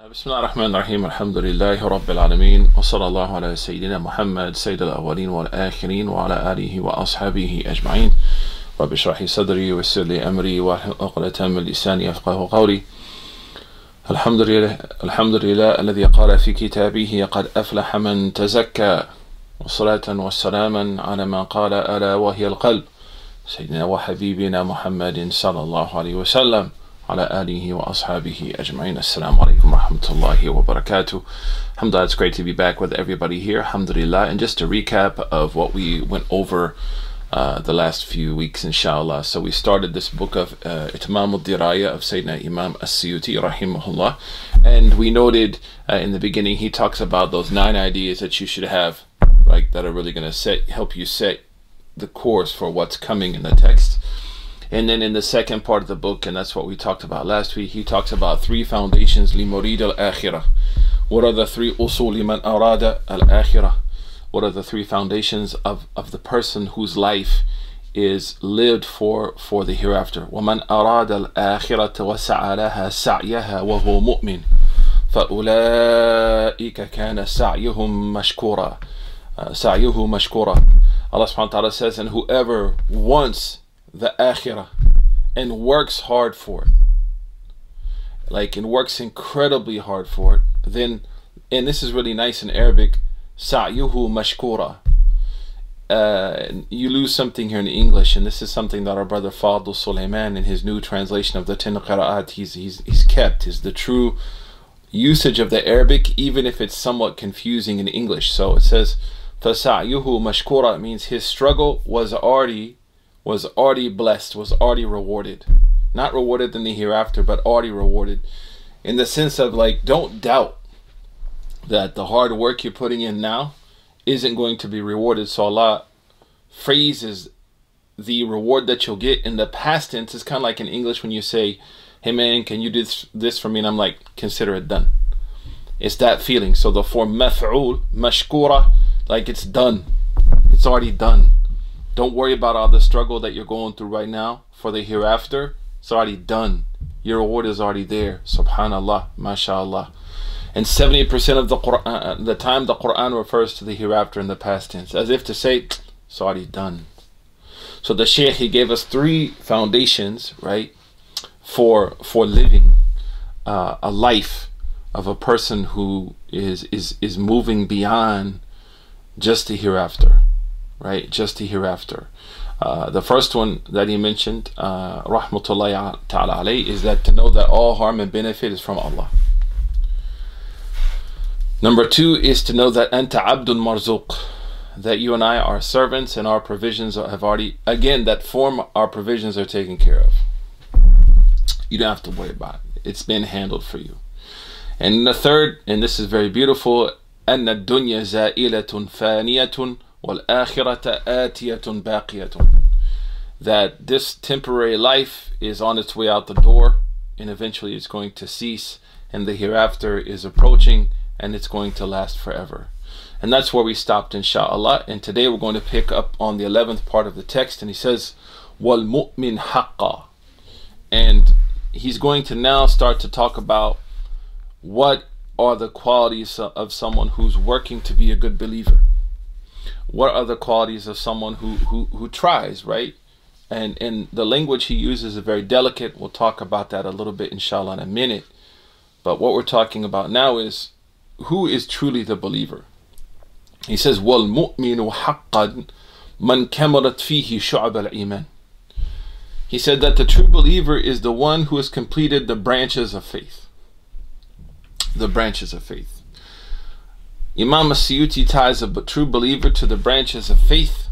بسم الله الرحمن الرحيم الحمد لله رب العالمين وصلى الله على سيدنا محمد سيد الأولين والآخرين وعلى آله وأصحابه أجمعين. رب اشرح لي صدري ويسر لي أمري واحلل عقدة من لساني يفقهوا قولي. الحمد لله الذي قال في كتابه قد أفلح من تزكى، وصلاة والسلاما على من قال ألا وهي القلب، سيدنا وحبيبنا محمد صلى الله عليه وسلم على آله وأصحابه أجمعين. Assalamu alaikum wa rahmatullahi wa barakatuh. Alhamdulillah, it's great to be back with everybody here. Alhamdulillah. And just a recap of what we went over the last few weeks, inshallah. So we started this book of Itmam al-Diraya of Sayyidina Imam as-Suyuti rahimahullah. And we noted in the beginning, he talks about those 9 ideas that you should have, right, that are really going to help you set the course for what's coming in the text. And then in the second part of the book, and that's what we talked about last week, he talks about 3 foundations لمريد الآخرة. What are the 3 أصول لمن أراد الآخرة? What are the 3 foundations of the person whose life is lived for the hereafter? ومن أراد الآخرة وسعى لها سعيها وهو مؤمن فأولئك كان سعيهم مشكورا. سعيه مشكورا. Allah subhanahu wa ta'ala says, and whoever wants the akhirah and works hard for it, and works incredibly hard for it, then, and this is really nice in Arabic, sa'yuhu mashkura. You lose something here in English, and this is something that our brother Fadl Sulaiman in his new translation of the 10 qira'at, he's kept, is the true usage of the Arabic, even if it's somewhat confusing in English. So it says فَسَعْيُهُ مَشْكُورًا, means his struggle was already blessed, was already rewarded. Not rewarded in the hereafter, but already rewarded. In the sense of, don't doubt that the hard work you're putting in now isn't going to be rewarded. So Allah phrases the reward that you'll get in the past tense. It's kind of like in English when you say, hey man, can you do this for me? And I'm like, consider it done. It's that feeling. So the form maf'ul, mashkura, it's done. It's already done. Don't worry about all the struggle that you're going through right now for the hereafter. It's already done. Your reward is already there. Subhanallah, mashallah. And 70% of the time the Quran refers to the hereafter in the past tense, as if to say, it's already done. So the Shaykh, he gave us 3 foundations, right, for living a life of a person who is moving beyond just the hereafter. Right, just the hereafter. The first one that he mentioned, rahmatullahi ta'ala alayhi, is that to know that all harm and benefit is from Allah. Number 2 is to know that anta abdun marzuq, that you and I are servants and our provisions have already, again, that form, our provisions are taken care of. You don't have to worry about it. It's been handled for you. And the third, and this is very beautiful, anna dunya za'ilatun faniyatun وَالْآخِرَةَ آتِيَةٌ بَاقِيَةٌ, that this temporary life is on its way out the door and eventually it's going to cease, and the hereafter is approaching and it's going to last forever. And that's where we stopped, insha'Allah. And today we're going to pick up on the 11th part of the text, and he says وَالْمُؤْمِنْ حَقًّا, and he's going to now start to talk about what are the qualities of someone who's working to be a good believer. What are the qualities of someone who tries, right? And the language he uses is very delicate. We'll talk about that a little bit, inshallah, in a minute. But what we're talking about now is who is truly the believer. He says, وَالْمُؤْمِنُ حَقًّا مَنْ كَمَلَتْ فِيهِ شُعَبَ الْإِيمَانِ. He said that the true believer is the one who has completed the branches of faith. The branches of faith. Imam as-Suyuti ties a true believer to the branches of faith.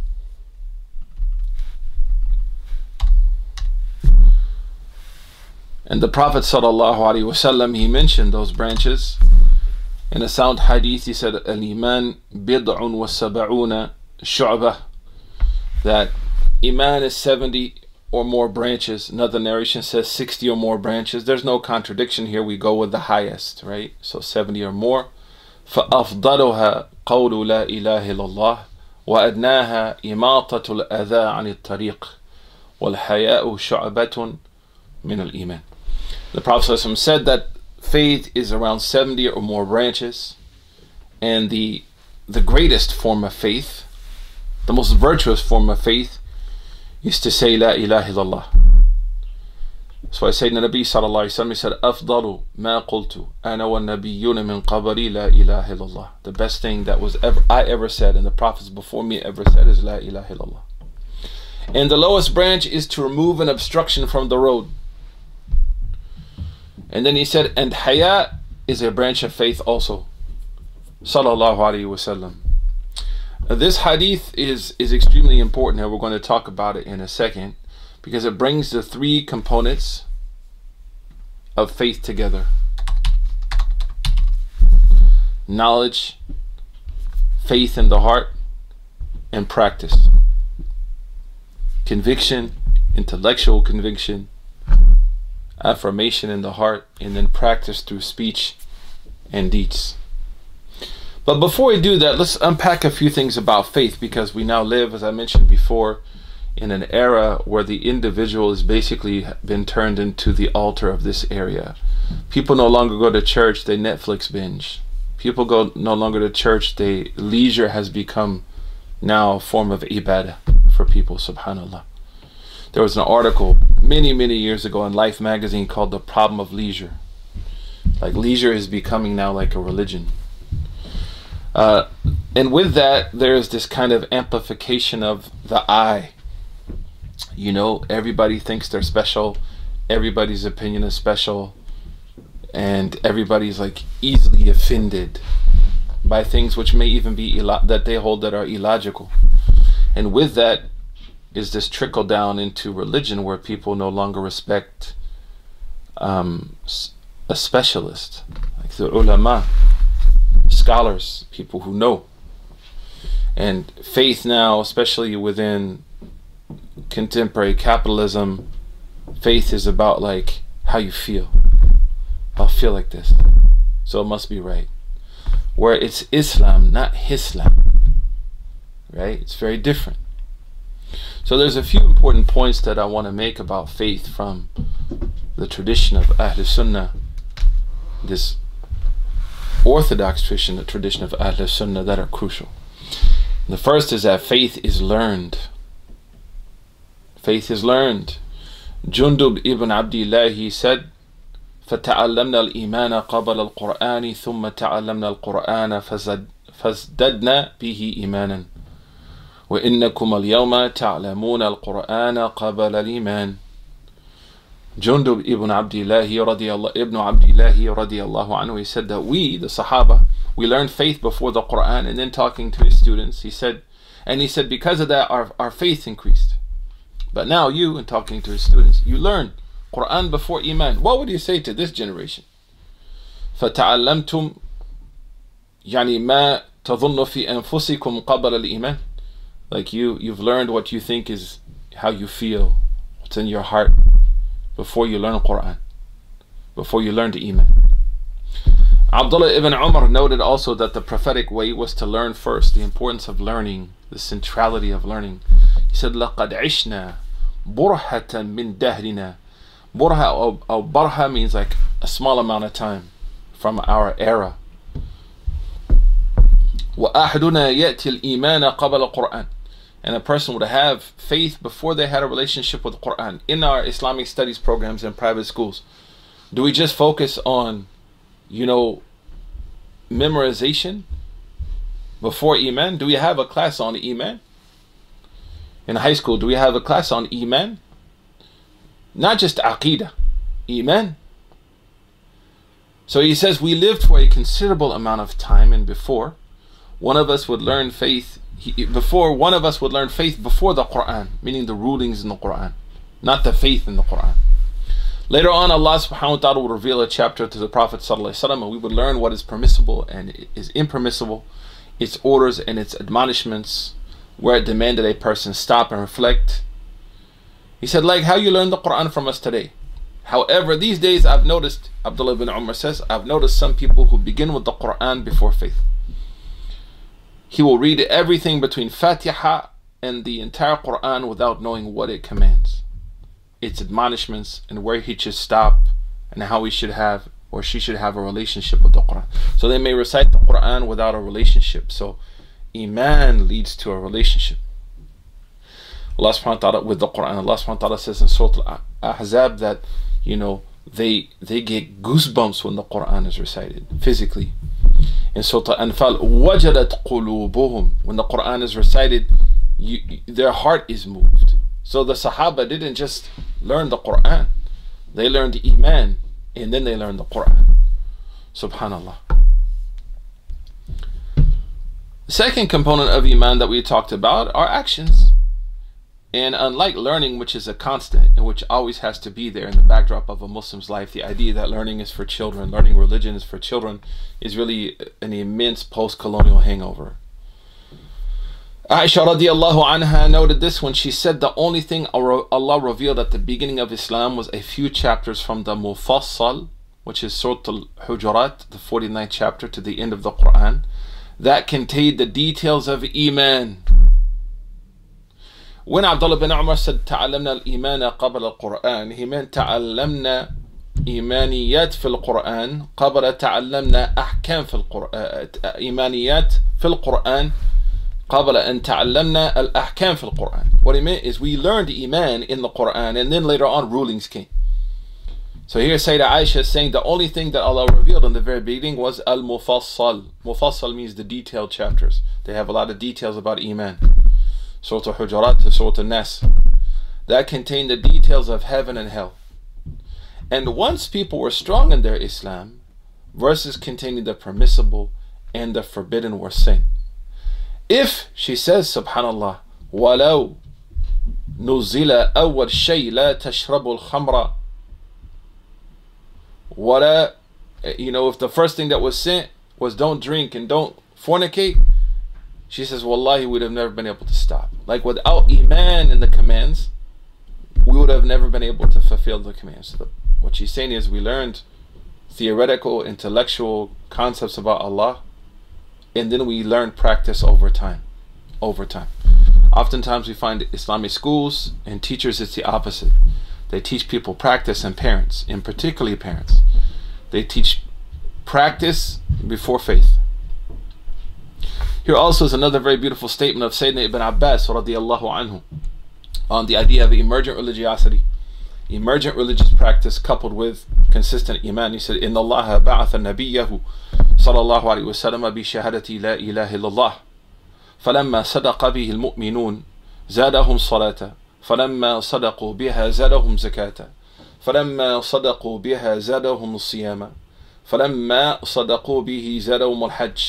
And the Prophet sallallahu alaihi wasallam, he mentioned those branches in a sound hadith. He said, al-iman bid'un wa sab'una shu'bah, that iman is 70 or more branches. Another narration says 60 or more branches. There's no contradiction here. We go with the highest, right? So 70 or more. فأفضلها قول لا إله إلا الله وأدناها إماطة الأذى عن الطريق والحياء شعبة من الإيمان. The Prophet ﷺ said that faith is around 70 or more branches, and the greatest form of faith, the most virtuous form of faith, is to say La ilaha illallah. So I say Nabi sallallahu alayhi wa sallam, he said, أفضل ما قلت أنا والنبيون من قبلي لا إله إلا الله. The best thing that was I ever said and the prophets before me ever said is La ilaha illallah. And the lowest branch is to remove an obstruction from the road. And then he said, and haya is a branch of faith also. Sallallahu alayhi wa sallam. This hadith is extremely important, and we're going to talk about it in a second, because it brings the three components of faith together: knowledge, faith in the heart, and practice. Conviction, intellectual conviction, affirmation in the heart, and then practice through speech and deeds. But before we do that, let's unpack a few things about faith, because we now live, as I mentioned before, in an era where the individual has basically been turned into the altar of this area. People no longer go to church, they Netflix binge. People go no longer to church, leisure has become now a form of ibadah for people, subhanAllah. There was an article many years ago in Life magazine called The Problem of Leisure. Like, leisure is becoming now like a religion. And with that, there's this kind of amplification of the I. You know, everybody thinks they're special, everybody's opinion is special, and everybody's like easily offended by things which may even be that they hold that are illogical. And with that is this trickle down into religion, where people no longer respect a specialist, like the ulama, scholars, people who know. And faith now, especially within contemporary capitalism, faith is about like how you feel. I'll feel like this, so it must be right. Where it's Islam, not Hislam, right? It's very different. So there's a few important points that I want to make about faith from the tradition of Ahl Sunnah, this orthodox tradition, the tradition of Ahl Sunnah, that are crucial. The first is that faith is learned. Faith is learned. Jundub ibn Abdullah, he said, فَتَعَلَّمْنَا الْإِيمَانَ قَبَلَ الْقُرْآنِ ثُمَّ تَعَلَّمْنَا الْقُرْآنَ فَازْدَدْنَا بِهِ إِيمَانًا وَإِنَّكُمْ الْيَوْمَ تَعْلَمُونَ الْقُرْآنَ قَبَلَ الْإِيمَانِ. Jundub ibn Abdullah radiyallahu anhu, he said that we, the Sahaba, we learned faith before the Quran. And then talking to his students, he said because of that our faith increased. But now you, in talking to his students, you learn Quran before Iman. What would you say to this generation? فَتَعَلَّمْتُمْ يعني ما تظن في أنفسكم قبل الإيمان. Like you've learned what you think is how you feel, what's in your heart, before you learn Quran, before you learn the Iman. Abdullah ibn Umar noted also that the prophetic way was to learn first, the importance of learning, the centrality of learning. He said, لَقَدْ عِشْنَا بُرْحَةً مِنْ دَهْرِنَا. Burha or barha means like a small amount of time from our era. وَأَحْدُنَا يَأْتِي الْإِيمَانَ قَبَلَ الْقُرْآنِ. And a person would have faith before they had a relationship with the Quran. In our Islamic studies programs in private schools, do we just focus on, memorization before Iman? Do we have a class on Iman? In high school, do we have a class on Iman? Not just Aqidah, Iman. So he says we lived for a considerable amount of time, and before one of us would learn faith before the Quran, meaning the rulings in the Quran, not the faith in the Quran. Later on, Allah subhanahu wa ta'ala would reveal a chapter to the Prophet sallallahu alaihi wasallam, and we would learn what is permissible and is impermissible, its orders and its admonishments, where it demanded a person stop and reflect. He said, like how you learn the Quran from us today. However, these days I've noticed, Abdullah ibn Umar says, I've noticed some people who begin with the Quran before faith. He will read everything between Fatiha and the entire Quran without knowing what it commands, its admonishments, and where he should stop, and how he should have or she should have a relationship with the Quran. So they may recite the Quran without a relationship. So Iman leads to a relationship. Allah subhanahu wa ta'ala with the Quran. Allah subhanahu wa ta'ala says in Surah Al-Ahzab that, they get goosebumps when the Quran is recited physically. In Surah Al-Anfal, wajadat qulubuhum, when the Quran is recited, their heart is moved. So the Sahaba didn't just learn the Quran, they learned Iman, and then they learned the Quran. Subhanallah. The second component of Iman that we talked about are actions. And unlike learning, which is a constant and which always has to be there in the backdrop of a Muslim's life, the idea that learning is for children, learning religion is for children, is really an immense post-colonial hangover. Aisha radiallahu anha noted this when she said the only thing Allah revealed at the beginning of Islam was a few chapters from the Mufassal, which is Surah Al-Hujurat, the 49th chapter, to the end of the Quran, that contained the details of Iman. When Abdullah bin Umar said تعلمنا الإيمان قبل القرآن, he meant تعلمنا إيمانيات في القرآن قبل تعلمنا أحكام في القرآن. إيمانيات في القرآن قبل أن تعلمنا الأحكام في القرآن. What he meant is we learned Iman in the Quran, and then later on rulings came. So here Sayyidah Aisha is saying the only thing that Allah revealed in the very beginning was Al-Mufassal. Mufassal means the detailed chapters. They have a lot of details about Iman. Surah Al-Hujurat to Surah Al-Nas, that contained the details of heaven and hell. And once people were strong in their Islam, verses containing the permissible and the forbidden were seen. If, she says, subhanallah, وَلَوْ نُزِلَ أَوَّلْ شَيْء لَا تَشْرَبُ الْخَمْرَ وَلَا, if the first thing that was sent was don't drink and don't fornicate, she says, wallahi, we'd have never been able to stop. Like without Iman in the commands, we would have never been able to fulfill the commands. So what she's saying is we learned theoretical, intellectual concepts about Allah, and then we learn practice over time. Oftentimes we find Islamic schools and teachers, it's the opposite. They teach people practice, and parents, and particularly parents, they teach practice before faith. Here also is another very beautiful statement of Sayyidina Ibn Abbas radiallahu anhu on the idea of emergent religiosity, emergent religious practice coupled with consistent Iman. He said, إِنَّ اللَّهَ بَعَثَ نَبِيَّهُ صلى الله عليه وسلم بشهادة لا إله إلا الله فلما صدق به المؤمنون زادهم صلاة فلما صدقوا بها زادهم زكاة فلما صدقوا بها زادهم الصيام فلما صدقوا به زادهم الحج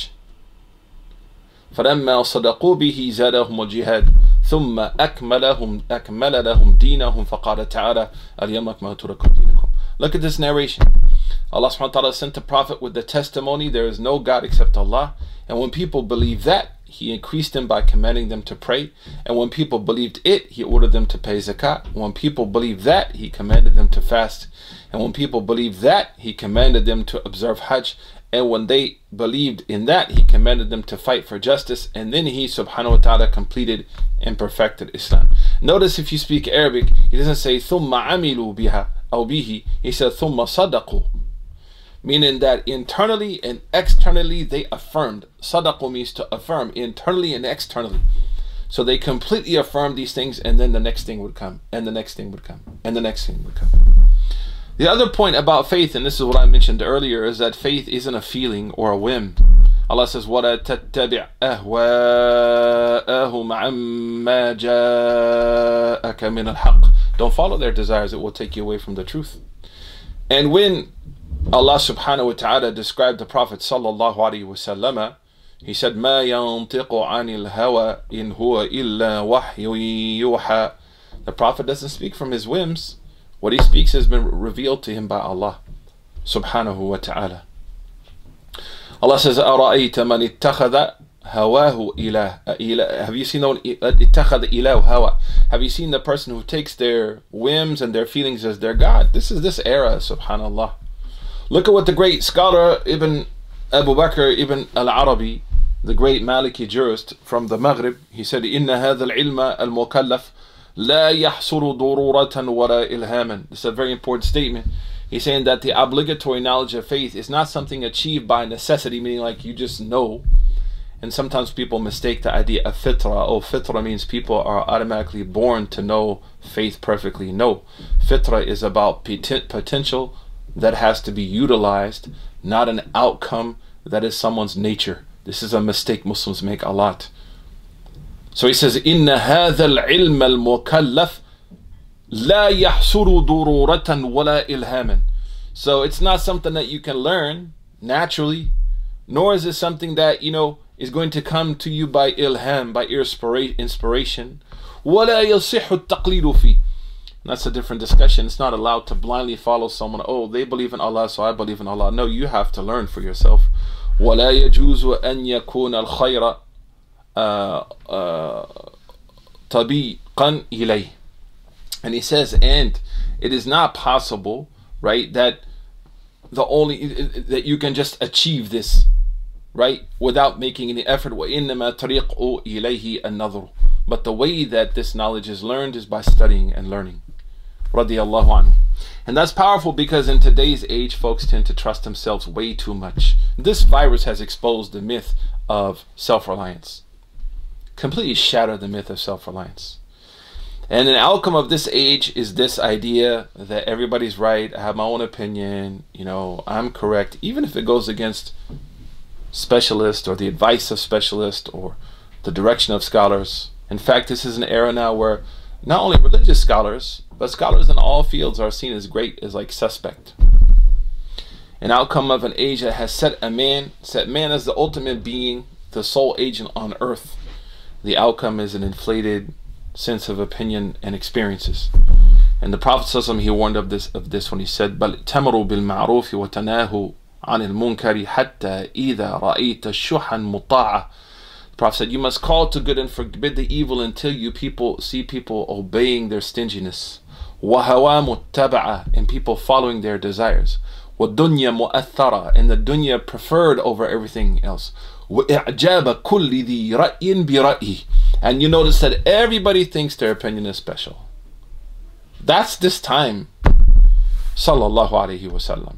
فلما صدقوا به زادهم الجهاد ثم أكمل لهم دينهم فقال تعالى اليوم أكملت لكم دينكم. Look at this narration. Allah subhanahu wa ta'ala sent the Prophet with the testimony there is no God except Allah, and when people believed that, He increased them by commanding them to pray, and when people believed it, He ordered them to pay zakat. When people believed that, He commanded them to fast, and when people believed that, He commanded them to observe Hajj, and when they believed in that, He commanded them to fight for justice, and then He subhanahu wa ta'ala completed and perfected Islam. Notice if you speak Arabic, He doesn't say ثُمَّ عَمِلُوا بِهَا أو بِهِ, He said ثُمَّ صَدَقُوا, meaning that internally and externally they affirmed. Sadaqu means to affirm internally and externally. So they completely affirmed these things, and then the next thing would come, and the next thing would come, and the next thing would come. The other point about faith, and this is what I mentioned earlier, is that faith isn't a feeling or a whim. Allah says, وَلَا تَتَّبِعْ أَهْوَاءَهُمْ عَمَّا جَاءَكَ مِنَ الْحَقِّ. Don't follow their desires, it will take you away from the truth. And when Allah subhanahu wa ta'ala described the Prophet sallallahu alaihi wasallam, He said, مَا يَنْطِقُ عَنِ الْهَوَى إِنْ هُوَ إِلَّا وَحْيٌ يُوحَى. The Prophet doesn't speak from his whims. What he speaks has been revealed to him by Allah subhanahu wa ta'ala. Allah says, أَرَأَيْتَ مَنِ اتَّخَذَ هَوَاهُ إِلَهًا. Have you seen اتَّخَذَ إِلَهُ هَوَى? Have you seen the person who takes their whims and their feelings as their God? This is this era, subhanallah. Look at what the great scholar Ibn Abu Bakr Ibn al-Arabi, the great Maliki jurist from the Maghrib, he said, إِنَّ هَذَا الْعِلْمَ الْمُكَلَّفِ لَا يَحْصُرُ ضُرُورَةً وَلَا إِلْهَامًا. This is a very important statement. He's saying that the obligatory knowledge of faith is not something achieved by necessity, meaning like you just know. And sometimes people mistake the idea of fitra. Oh, fitra means people are automatically born to know faith perfectly. No, fitra is about potential that has to be utilized, not an outcome that is someone's nature. This is a mistake Muslims make a lot. So he says, إِنَّ هَذَا الْعِلْمَ الْمُكَلَّفِ لَا يَحْصُرُ ضُرُورَةً وَلَا إِلْهَامًا. So it's not something that you can learn naturally, nor is it something that, is going to come to you by ilham, by inspiration. وَلَا يَصِحُ التَّقْلِيدُ فِيهِ. That's a different discussion. It's not allowed to blindly follow someone. Oh, they believe in Allah, so I believe in Allah. No, you have to learn for yourself. وَلَا يَجُوزُ أَن يَكُونَ الْخَيْرَ طَبِيقًا إِلَيْهِ. And he says, and it is not possible, right, that you can just achieve this, right, without making any effort. وَإِنَّمَا طَرِيقُ إِلَيْهِ النَّظْرُ. But the way that this knowledge is learned is by studying and learning. Radiyallahu anhu. And that's powerful because in today's age, folks tend to trust themselves way too much. This virus has exposed the myth of self-reliance. Completely shattered the myth of self-reliance. And an outcome of this age is this idea that everybody's right, I have my own opinion, I'm correct, even if it goes against specialists or the advice of specialists or the direction of scholars. In fact, this is an era now where not only religious scholars, but scholars in all fields are seen as like suspect. An outcome of an age that has set man as the ultimate being, the sole agent on earth. The outcome is an inflated sense of opinion and experiences. And the Prophet ﷺ, he warned of this when he said, بَلْ تَمْرُوا بِالْمَعْرُوفِ وَتَنَاهُوا عَنِ الْمُنْكَرِ حَتَّى إِذَا رَأَيْتَ شُحًّا مُطَاعًا. The Prophet said, you must call to good and forbid the evil until you see people obeying their stinginess. وَهَوَى مُتَّبَعًا, and people following their desires. وَالدُّنْيَا مُؤَثَّرًا, and the dunya preferred over everything else. وَإِعْجَابَ كُلِّ ذِي رَأْيٍ بِرَأْيِهِ, and you notice that everybody thinks their opinion is special. That's this time. Sallallahu alayhi wasallam.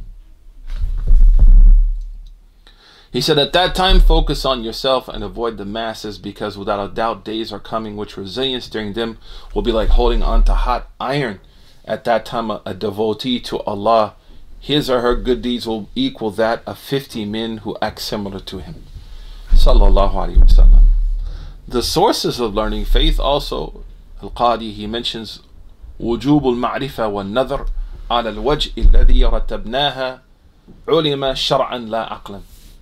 He said, at that time, focus on yourself and avoid the masses, because without a doubt days are coming which resilience during them will be like holding on to hot iron. At that time, a devotee to Allah, his or her good deeds will equal that of 50 men who act similar to him. Sallallahu alayhi wasallam. The sources of learning faith also, Al-Qadi, he mentions وجوب المعرفة والنظر على الوجه الذي رتبناها علم شرعا لا عقلا.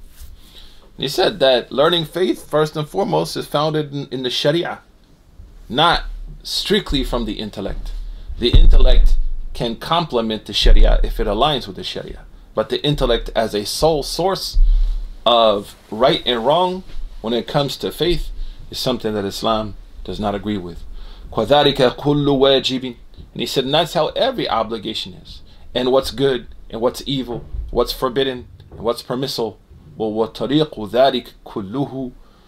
He said that learning faith, first and foremost, is founded in the Sharia, not strictly from the intellect. The intellect can complement the Sharia if it aligns with the Sharia, but the intellect as a sole source of right and wrong when it comes to faith is something that Islam does not agree with. وَذَلِكَ كُلُّ وَاجِبٍ. And he said, and that's how every obligation is. And what's good and what's evil, what's forbidden and what's permissible. وَطَرِيقُ ذَلِكَ كُلُّهُ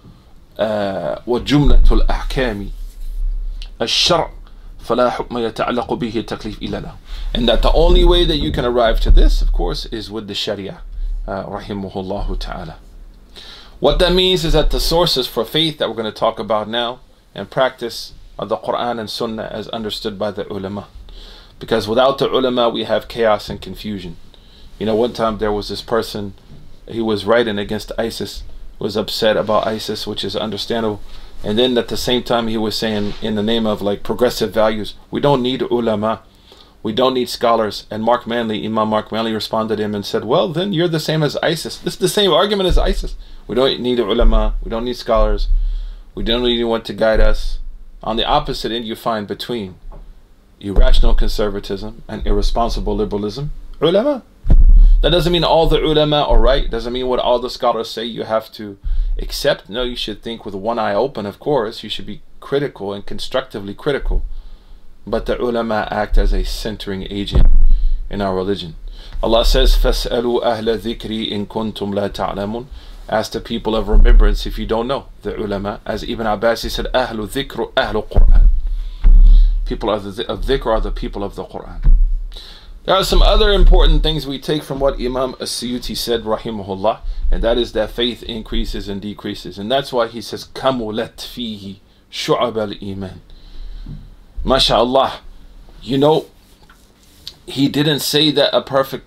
وَجُمْلَةُ الْأَحْكَامِ الشَّرْعِ فَلَا حُكْمَ يَتَعْلَقُ بِهِ تَكْلِيفٌ إِلَّا لَهُ. And that the only way that you can arrive to this, of course, is with the Sharia. Rahimahullahu ta'ala. What that means is that the sources for faith that we're going to talk about now and practice are the Quran and Sunnah as understood by the ulama. Because without the ulama we have chaos and confusion. One time there was this person, he was writing against ISIS, was upset about ISIS, which is understandable. And then at the same time he was saying, in the name of like progressive values, we don't need ulama, we don't need scholars. And Imam Mark Manley responded to him and said, well, then you're the same as ISIS. This is the same argument as ISIS. We don't need ulama, we don't need scholars, we don't need anyone to guide us. On the opposite end, you find between irrational conservatism and irresponsible liberalism, ulama. That doesn't mean all the ulama are right. Doesn't mean what all the scholars say you have to accept. No, you should think with one eye open, of course. You should be critical and constructively critical. But the ulama act as a centering agent in our religion. Allah says, فَاسْأَلُوا أَهْلَ الذِّكْرِ إِن كُنْتُمْ لَا تَعْلَمُونَ. Ask the people of remembrance if you don't know. The ulama, as Ibn Abbas, he said, أَهْلُ ذِكْرُ أَهْلُ القُرْآنِ. People of dhikr are the people of the Quran. There are some other important things we take from what Imam As-Suyuti said, rahimahullah, and that is that faith increases and decreases. And that's why he says, كَمُلَتْ فِيهِ شُعَبَ الْإِيمَانِ. MashaAllah. You know, he didn't say that a person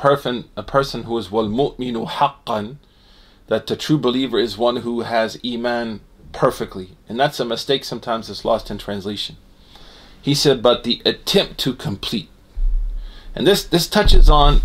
who is وَالْمُؤْمِنُ حَقًّا, that the true believer is one who has Iman perfectly. And that's a mistake sometimes it's lost in translation. He said, but the attempt to complete. And this touches on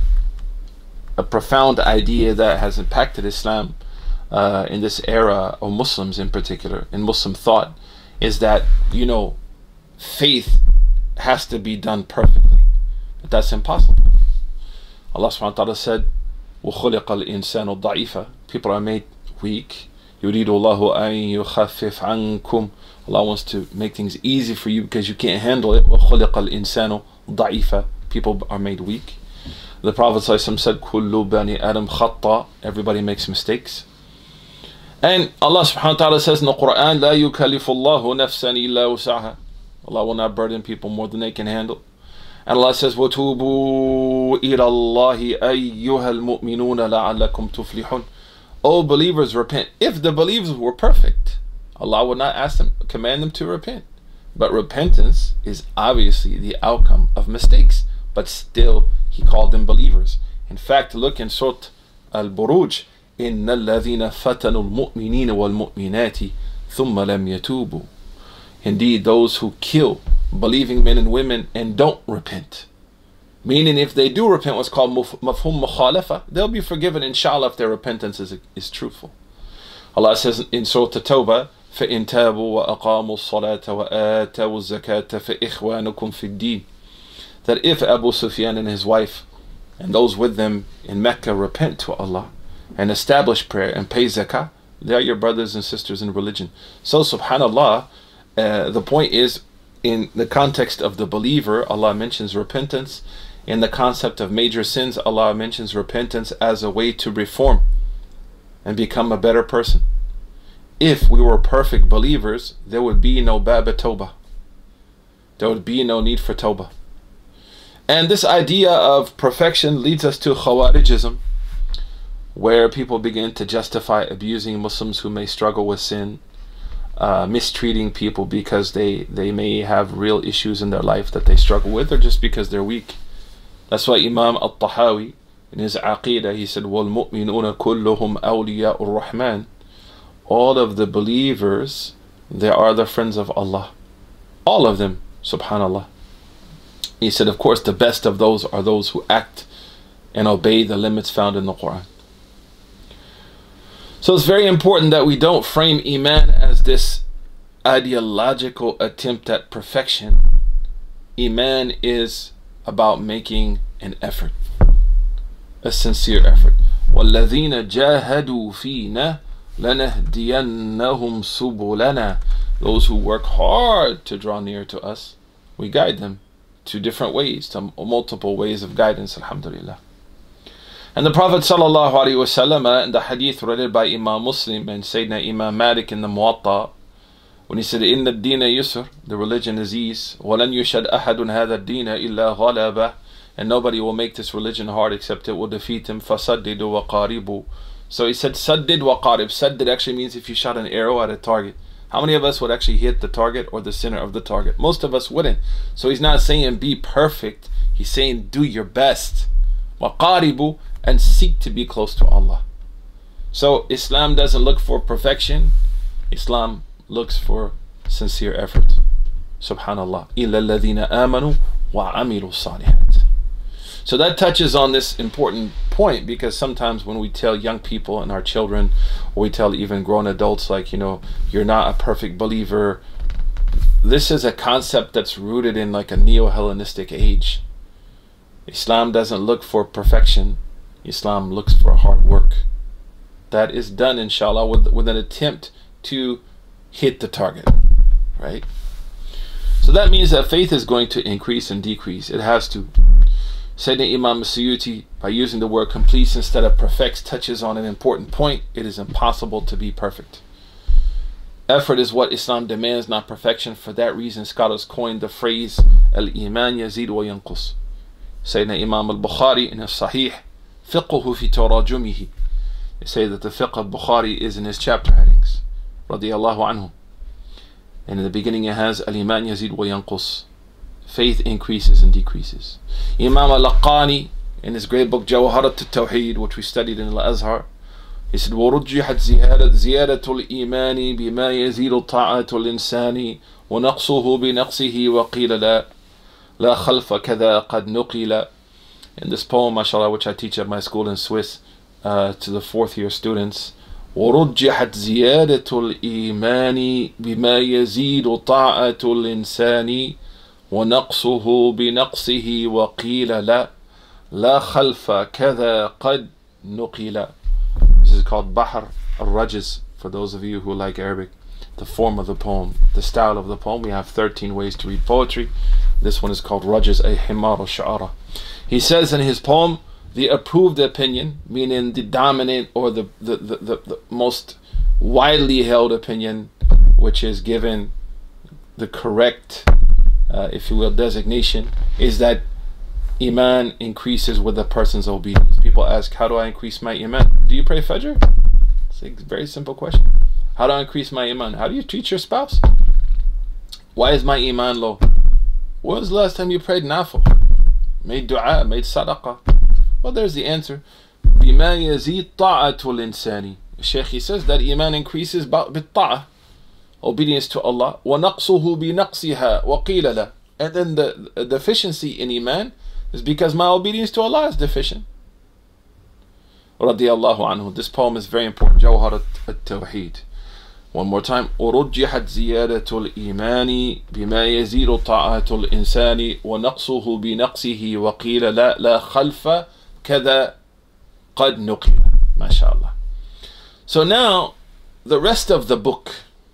a profound idea that has impacted Islam in this era, or Muslims in particular, in Muslim thought, is that, you know, faith has to be done perfectly. But that's impossible. Allah subhanahu wa ta'ala said, وَخُلِقَ الْإِنسَانُ ضَعِيفًا. People are made weak. يُرِيدُ اللَّهُ أَن يُخَفِّفْ عَنْكُمْ. Allah wants to make things easy for you because you can't handle it. وَخُلِقَ الْإِنسَانُ ضَعِيفًا. People are made weak. The Prophet ﷺ said, كُلُّ بَنِي آدَمْ خَطَّى. Everybody makes mistakes. And Allah subhanahu wa ta'ala says in the Quran, لَا يُكَلِّفُ اللَّهُ نَفْسًا إِلَّا وُسْعَهَا. Allah will not burden people more than they can handle. And Allah says, وَتُوبُوا إِلَى اللَّهِ أَيُّهَا الْمُؤْمِنُونَ لَعَلَّكُمْ تُفْلِحُونَ. O believers, repent. If the believers were perfect, Allah would not command them to repent. But repentance is obviously the outcome of mistakes. But still, he called them believers. In fact, look in Surah Al-Buruj, إِنَّ الَّذِينَ فَتَنُوا الْمُؤْمِنِينَ وَالْمُؤْمِنَاتِ ثُمَّ لَمْ يَتُوبُوا. Indeed, those who kill believing men and women and don't repent. Meaning, if they do repent, what's called mafhum mukhalafa, they'll be forgiven, inshallah, if their repentance is truthful. Allah says in Surah At-Tawbah, فَإِن تَابُوا وَأَقَامُوا الصَّلَاةَ وَآتَوُوا الزَّكَاةَ فَإِخْوَانُكُمْ فِي الدِّينِ. That if Abu Sufyan and his wife and those with them in Mecca repent to Allah and establish prayer and pay zakah, they are your brothers and sisters in religion. So subhanallah, the point is, in the context of the believer, Allah mentions repentance. In the concept of major sins, Allah mentions repentance as a way to reform and become a better person. If we were perfect believers, there would be no bab tawbah. There would be no need for tawbah. And this idea of perfection leads us to Khawarijism, where people begin to justify abusing Muslims who may struggle with sin, mistreating people because they may have real issues in their life that they struggle with, or just because they're weak. That's why Imam Al-Tahawi, in his Aqidah, he said, وَالْمُؤْمِنُونَ كُلُّهُمْ أَوْلِيَاءُ الرَّحْمَنِ. All of the believers, they are the friends of Allah. All of them, subhanallah. He said, of course, the best of those are those who act and obey the limits found in the Quran. So it's very important that we don't frame Iman as this ideological attempt at perfection. Iman is about making an effort, a sincere effort. وَالَّذِينَ جَاهَدُوا فِينَا لَنَهْدِيَنَّهُمْ سُبُلَنَا. Those who work hard to draw near to us, we guide them to different ways, to multiple ways of guidance, alhamdulillah. And the Prophet ﷺ, in the hadith related by Imam Muslim and Sayyidina Imam Malik in the Muwatta, when he said, إِنَّ الدِّينَ يُسْرٌ, the religion is ease, وَلَنْ يُشَدْ أَحَدٌ هَذَا الدِّينَ إِلَّا غَلَبَهُ, and nobody will make this religion hard except it will defeat him. فَصَدِّدُوا وَقَارِبُوا. So he said, Saddid wa qarib. Saddid actually means if you shot an arrow at a target. How many of us would actually hit the target or the center of the target? Most of us wouldn't. So he's not saying be perfect. He's saying do your best. وَقَارِبُوا, and seek to be close to Allah. So Islam doesn't look for perfection. Islam looks for sincere effort. Subhanallah. إِلَّا الَّذِينَ آمَنُوا وَعَمِلُوا الصَّالِحَاتِ. So that touches on this important point, because sometimes when we tell young people and our children, or we tell even grown adults, like, you know, you're not a perfect believer, this is a concept that's rooted in like a neo-Hellenistic age. Islam doesn't look for perfection. Islam looks for hard work that is done, inshallah, with an attempt to hit the target, right? So that means that faith is going to increase and decrease. It has to. Sayyidina Imam Suyuti, by using the word completes instead of perfects, touches on an important point. It is impossible to be perfect. Effort is what Islam demands, not perfection. For that reason, scholars coined the phrase Al-Iman yazid wa yanqus. Sayyidina Imam al-Bukhari in his Sahih, فقه في تراجمه. They say that the fiqh of Bukhari is in his chapter headings. Radiyallahu anhu. And in the beginning it has Al-Iman yazid wa yanqus. Faith increases and decreases. Imam al-Laqani in his great book Jawharat al-Tawheed, which we studied in Al-Azhar, he said, وَرُجِّحَتْ زِيَادَةُ الْإِيمَانِ بِمَا يَزِيدُ طَاعَةُ الْإِنسَانِ وَنَقْصُهُ بِنَقْصِهِ وَقِيلَ لَا خَلْفَ كَذَا قَدْ نُقِيلَ. In this poem, mashallah, which I teach at my school in Swiss to the 4th year students, وَرُجِّحَتْ زِيَادَةُ الْإِيمَانِ بِمَا يَزِيدُ طَاعَةُ الْإِنسَانِ وَنَقْصُهُ بِنَقْصِهِ وَقِيلَ لَا خَلْفَ كَذَا قَدْ نُقِيلَ. This is called Bahr al-Rajiz, for those of you who like Arabic. The form of the poem, the style of the poem. We have 13 ways to read poetry. This one is called Rajiz, a Himar al-Sha'ara. He says in his poem, the approved opinion, meaning the dominant or the most widely held opinion, which is given the correct, if you will, designation, is that Iman increases with a person's obedience. People ask, how do I increase my Iman? Do you pray Fajr? It's a very simple question. How do I increase my Iman? How do you treat your spouse? Why is my Iman low? When was the last time you prayed Nafil? Made dua, made sadaqah? Well, there's the answer. بِمَا يَزِيدْ طَاعَةُ الْإِنسَانِ. Shaykh, he says that Iman increases بِالطَّاعَةِ, obedience to Allah. وَنَقْصُهُ بِنَقْصِهَا وَقِيلَ لَهُ. And then the deficiency in Iman is because my obedience to Allah is deficient. Radiyallahu anhu. This poem is very important. Jawharat al-Tawheed. One more time. ورجحت زيادة الإيمان بما يزيد طاعة الإنسان ونقصه بنقصه وقيل لا خلف كذا قد نقل. MashaAllah. So now the rest of the book,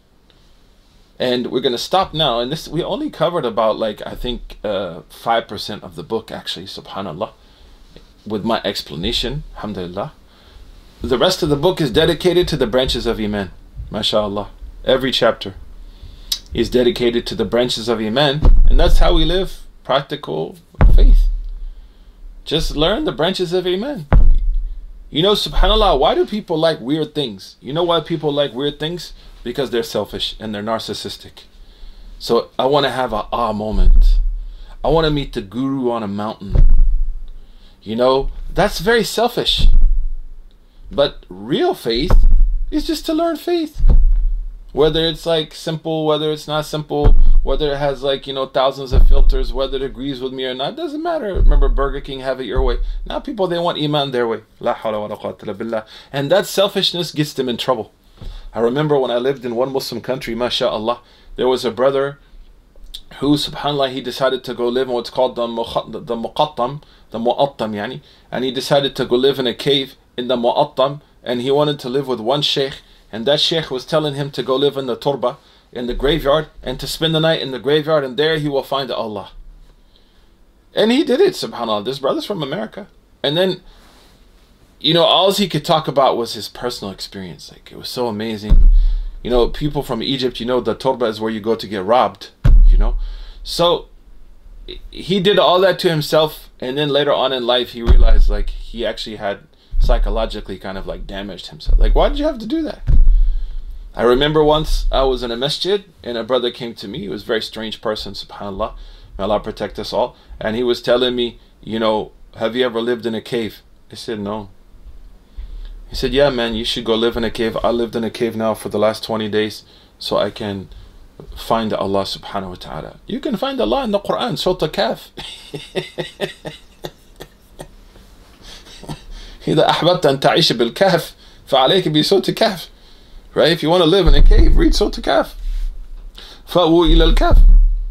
and we're going to stop now, and this we only covered about I think 5% of the book actually, subhanallah, with my explanation, alhamdulillah. The rest of the book is dedicated to the branches of Iman. MashaAllah. Every chapter is dedicated to the branches of Iman, and that's how we live practical faith. Just learn the branches of Iman. You know, subhanallah, why do people like weird things? You know why people like weird things? Because they're selfish and they're narcissistic. So I want to have an moment. I want to meet the guru on a mountain. You know, that's very selfish. But real faith is just to learn faith. Whether it's simple, whether it's not simple, whether it has thousands of filters, whether it agrees with me or not, doesn't matter. Remember, Burger King, have it your way. Now people, they want Iman their way. La hawla wa la quwwata illa billah. And that selfishness gets them in trouble. I remember when I lived in one Muslim country, mashallah, there was a brother who, subhanallah, he decided to go live in what's called the Muqattam, yani, and he decided to go live in a cave in the Mu'attam, and he wanted to live with one sheikh, and that sheikh was telling him to go live in the turba, in the graveyard, and to spend the night in the graveyard, and there he will find Allah. And he did it, subhanAllah. This brother's from America. And then, all he could talk about was his personal experience. It was so amazing. People from Egypt, the turba is where you go to get robbed, So he did all that to himself, and then later on in life, he realized he actually had psychologically kind of damaged himself. Why did you have to do that? I remember once I was in a masjid and a brother came to me. He was a very strange person, subhanAllah. May Allah protect us all. And he was telling me, have you ever lived in a cave? I said, no. He said, yeah, man, you should go live in a cave. I lived in a cave now for the last 20 days so I can find Allah subhanahu wa ta'ala. You can find Allah in the Quran, Surah Al-Kahf. إذا أحببت أن تعيش بالكهف فعليك بسورة الكهف. Right? If you want to live in a cave, read Surah Al-Kahf. فأووا إلى الكهف.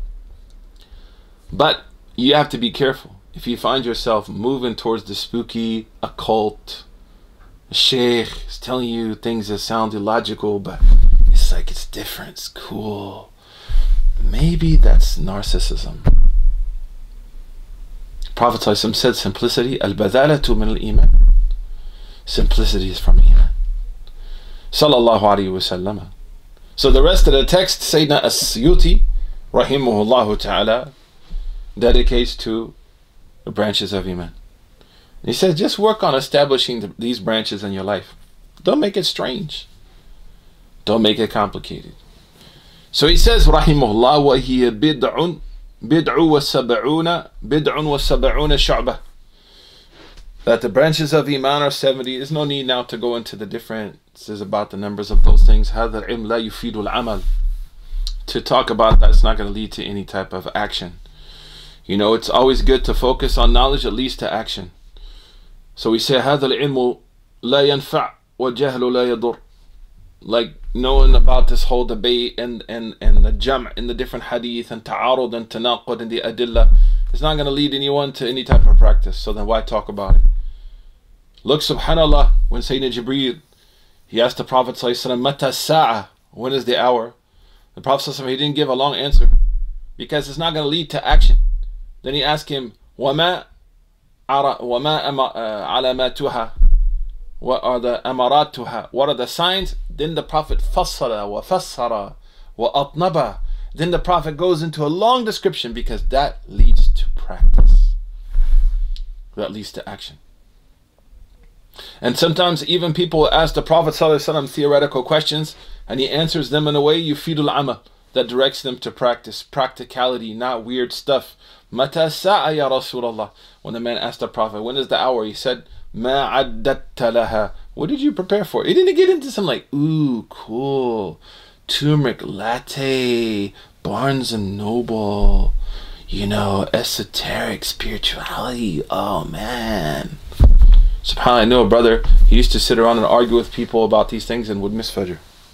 But you have to be careful. If you find yourself moving towards the spooky, occult, a sheikh is telling you things that sound illogical, but it's different, it's cool. Maybe that's narcissism. Prophet ﷺ said simplicity, al-badalatu min al-iman. Simplicity is from Iman. Sallallahu alayhi wa sallam. So the rest of the text, Sayyidina As-Suyuti, rahimahullah ta'ala, dedicates to the branches of Iman. He says, just work on establishing these branches in your life. Don't make it strange. Don't make it complicated. So he says, Rahimahullah, وَهِيَ بِدْعٌ وَسَبْعُونَ شُعْبَةً. That the branches of Iman are 70. There's no need now to go into the differences about the numbers of those things. هَذَا الْعِلْمِ لَا يُفِيدُ الْعَمَلِ. To talk about that, it's not going to lead to any type of action. You know, it's always good to focus on knowledge that leads to action. So we say, هَذَا الْعِلْمُ لَا يَنْفَعُ وَالْجَهْلُ لَا يَضُرُّ. Like knowing about this whole debate and the jam' in the different hadith and ta'arud and tanaqud and the adillah, it's not going to lead anyone to any type of practice. So then why talk about it? Look, subhanallah, when Sayyidina Jibreel, he asked the Prophet ﷺ, Mata sa'a, when is the hour? The Prophet ﷺ, he didn't give a long answer because it's not going to lead to action. Then he asked him, وَمَا عَلَامَاتُهَا. What are the amaratuha? What are the signs? Then the Prophet fassara wa fassara wa atnaba. Then the Prophet goes into a long description because that leads to practice. That leads to action. And sometimes even people ask the Prophet ﷺ theoretical questions and he answers them in a way yufidul amal, that directs them to practice, practicality, not weird stuff. Mata sa'a ya Rasulullah. When the man asked the Prophet, when is the hour? He said, Ma addatta laha. What did you prepare for? He didn't get into some like, ooh, cool, turmeric latte, Barnes and Noble, you know, esoteric spirituality. Oh man. SubhanAllah, I know a brother, he used to sit around and argue with people about these things and would miss Fajr.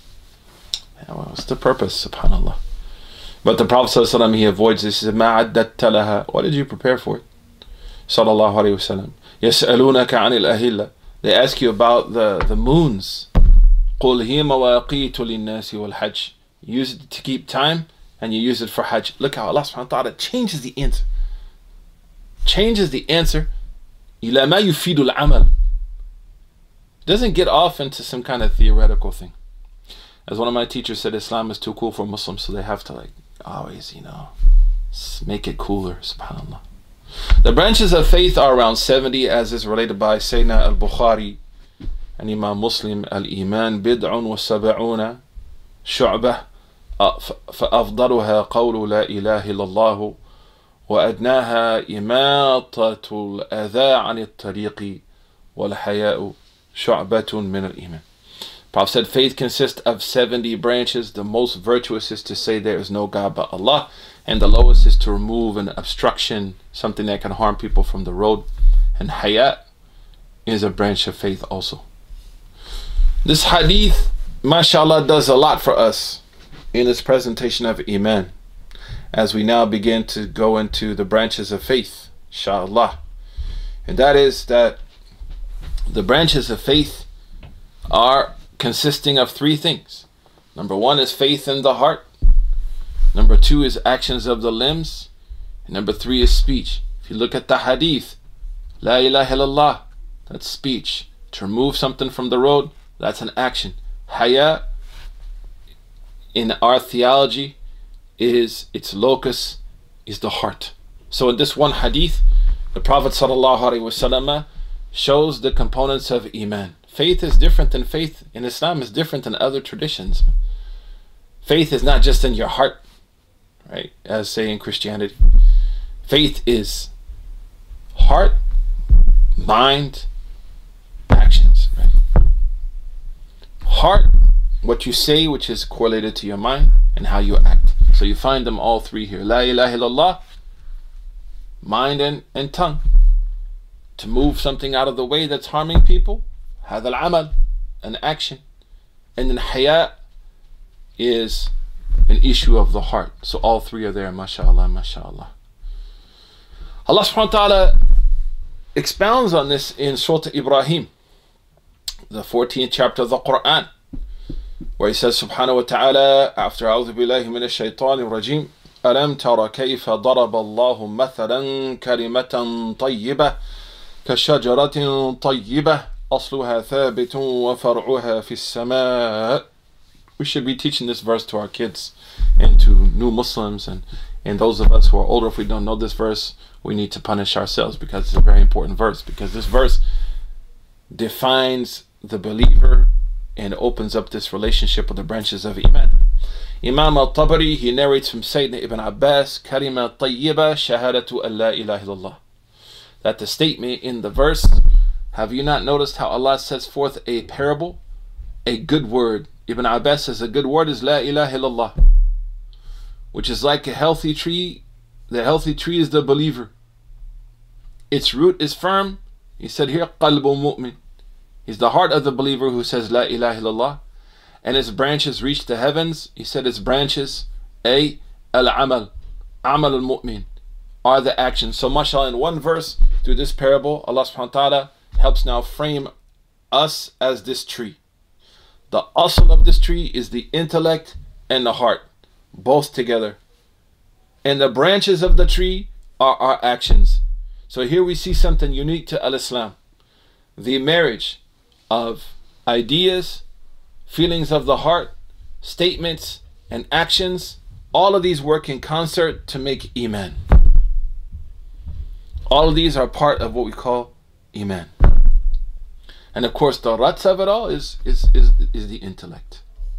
Well, what's the purpose, subhanAllah? But the Prophet ﷺ, he avoids this. He says, Ma addatta laha. What did you prepare for it? Sallallahu alayhi wa sallam. يَسْأَلُونَكَ عَنِ الْأَهِلَّةِ. They ask you about the moons. قُلْ هِي مَوَاقِيتُ لِلنَّاسِ وَالْحَجِّ. You use it to keep time and you use it for Hajj. Look how Allah subhanahu wa ta'ala changes the answer. Changes the answer. إِلَى مَا يُفِيدُ الْعَمَلِ. Doesn't get off into some kind of theoretical thing. As one of my teachers said, Islam is too cool for Muslims, so they have to like always, you know, make it cooler, subhanAllah. The branches of faith are around 70, as is related by Sayyidina al-Bukhari and Imam Muslim. Al-Iman bid'un wa sab'una shu'bah, فأفضلها قول لا إله إلا الله وأدناها إماطة الأذى عن الطريق والحياء شعبة من الإيمان. Prophet said faith consists of 70 branches. The most virtuous is to say there is no God but Allah, and the lowest is to remove an obstruction, something that can harm people from the road. And hayat is a branch of faith also. This hadith, mashallah, does a lot for us in its presentation of Iman, as we now begin to go into the branches of faith, inshallah. And that is that the branches of faith are consisting of three things. Number one is faith in the heart. Number two is actions of the limbs. And number three is speech. If you look at the hadith, La ilaha illallah, that's speech. To remove something from the road, that's an action. Haya, in our theology, is its locus is the heart. So in this one hadith, the Prophet ﷺ shows the components of Iman. Faith is different than faith in Islam, is different than other traditions. Faith is not just in your heart, right? As say in Christianity. Faith is heart, mind, actions, right? Heart, what you say, which is correlated to your mind, and how you act. So you find them all three here. La ilaha illallah, mind and tongue. To move something out of the way that's harming people, هذا العمل, an action. And then haya is an issue of the heart. So all three are there, mashallah, mashallah. Allah subhanahu wa ta'ala expounds on this in Surah Ibrahim, the 14th chapter of the Quran, where he says subhanahu wa ta'ala, after أعوذ بالله من الشيطان الرجيم, ألم تر كيف ضرب الله مثلا كلمة طيبة كشجرة طيبة أصلها ثابت وفرعها في السماء. We should be teaching this verse to our kids and to new Muslims and And those of us who are older, if we don't know this verse, we need to punish ourselves, because it's a very important verse, because this verse defines the believer and opens up this relationship with the branches of Iman. Imam al-Tabari, he narrates from Sayyidina Ibn Abbas, Kalima tayyiba shahadatu an la ilaha illallah, that the statement in the verse, have you not noticed how Allah sets forth a parable, a good word? Ibn Abbas says a good word is la ilaha illallah, which is like a healthy tree. The healthy tree is the believer. Its root is firm. He said here, qalbu mu'min. He's the heart of the believer who says la ilaha illallah. And its branches reach the heavens. He said its branches, al-amal, amal al-mu'min, are the actions. So mashallah, in one verse, through this parable, Allah subhanahu wa ta'ala helps now frame us as this tree. The asl of this tree is the intellect and the heart, both together. And the branches of the tree are our actions. So here we see something unique to Al-Islam. The marriage of ideas, feelings of the heart, statements, and actions, all of these work in concert to make Iman. All of these are part of what we call Iman. And of course, the rats of it all is the intellect.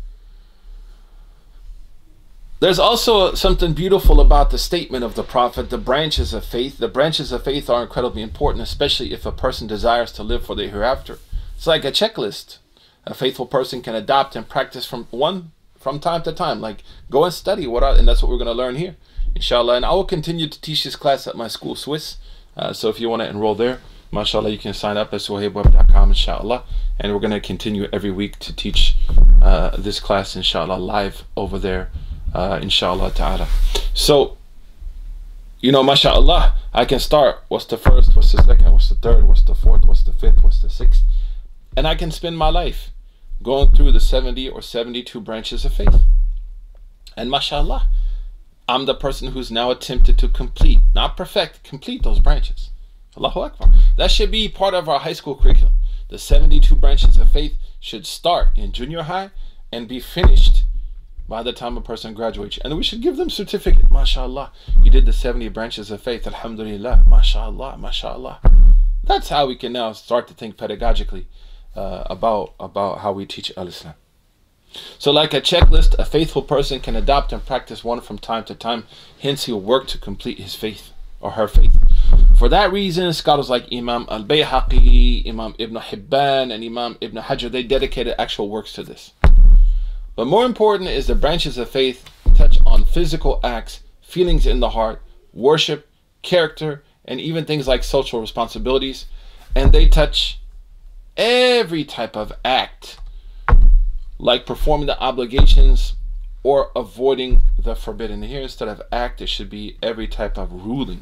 There's also something beautiful about the statement of the Prophet, the branches of faith. The branches of faith are incredibly important, especially if a person desires to live for the hereafter. It's like a checklist. A faithful person can adopt and practice from time to time. Like, go and study and that's what we're going to learn here, inshallah. And I will continue to teach this class at my school, Swiss. So if you want to enroll there, mashallah, you can sign up at suhaibweb.com, inshallah. And we're going to continue every week to teach this class, inshallah, live over there, inshallah ta'ala. So, mashallah, I can start. What's the first? What's the second? What's the third? What's the fourth? What's the fifth? What's the sixth? And I can spend my life going through the 70 or 72 branches of faith. And mashallah, I'm the person who's now attempted to complete, not perfect, complete those branches. Allahu Akbar. That should be part of our high school curriculum. The 72 branches of faith should start in junior high and be finished by the time a person graduates. And we should give them certificate. MashaAllah, you did the 70 branches of faith. Alhamdulillah. MashaAllah, MashaAllah. That's how we can now start to think pedagogically about how we teach Al-Islam. So like a checklist, a faithful person can adopt and practice one from time to time. Hence, he'll work to complete his faith or her faith. For that reason, scholars like Imam al-Bayhaqi, Imam Ibn Hibban, and Imam Ibn Hajar, they dedicated actual works to this. But more important is the branches of faith touch on physical acts, feelings in the heart, worship, character, and even things like social responsibilities. And they touch every type of act, like performing the obligations or avoiding the forbidden. Here, instead of act, it should be every type of ruling.